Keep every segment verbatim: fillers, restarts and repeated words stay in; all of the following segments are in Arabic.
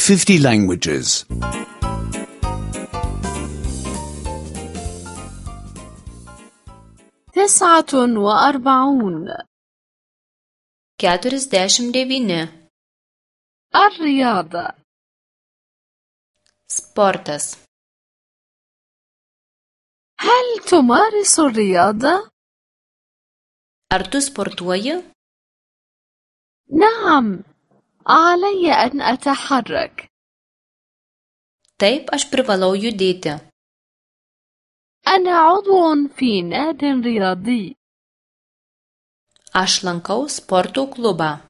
fifty languages. تسعة وأربعون. keturiasdešimt devyni. الرياضة. sportas. هل تمارس الرياضة؟ Ar tu sportuoji? نعم، علي أن أتحرك. Taip, aš privalau judėti. أنا عضو في ناد رياضي. Aš lankau sporto klubą.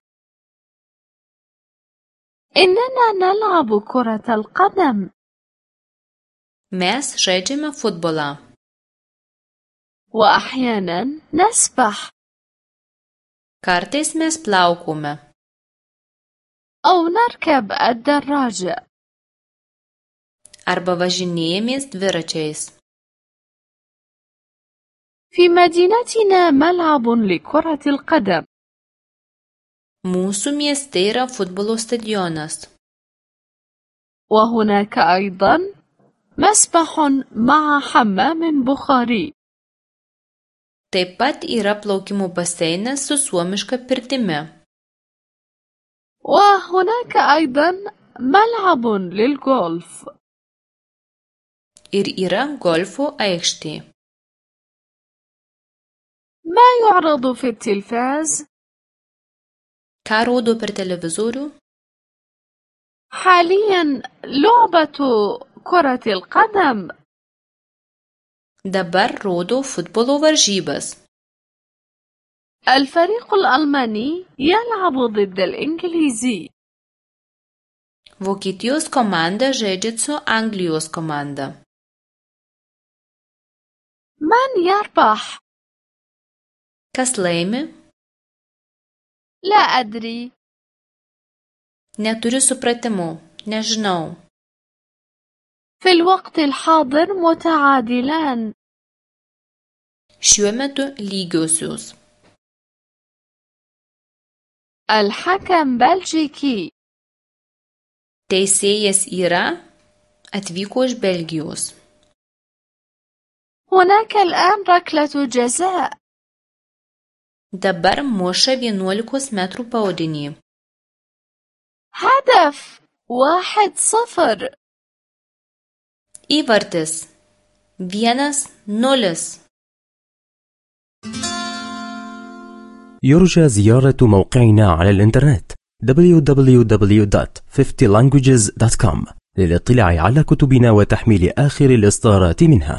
إننا نلعب كرة القدم. Mes žaidžiame futbolą. وأحيانا نسبح. Kartais mes plaukome. أو نركب الدراجة. Arba važinėjamės dviračiais. في مدينتنا ملعب لكرة القدم. Mūsų mieste yra futbolo stadionas. وهناك أيضا مسبح مع حمام بخاري. Taip pat yra plaukimo baseinas su suomiška pirtimi. وهناك أيضا ملعب للغولف. Ir yra golfo aikštė. ما يعرض في التلفاز؟ Ką rodo per televizorių? حاليا لعبة كرة القدم. Dabar rodo futbolo varžybas. الفريق الألماني يلعب ضد الإنجليزي. Vokietijos komanda žaidžia su Anglijos komanda. من يربح؟ Kas laimi? لا أدري. Neturiu supratimo, nežinau. في الوقت الحاضر متعادلان. Šiuo metu lygiosios. الحكم بلجيكي. Teisėjas yra atvyko iš Belgijos. هناك الآن ركلة جزاء. Dabar muša vienuolikos metrų baudinį. هدف واحد صفر. Įvartis vienas nulis. يرجى زيارة موقعنا على الإنترنت دبليو دبليو دبليو دوت fifty languages دوت كوم للاطلاع على كتبنا وتحميل آخر الإصدارات منها.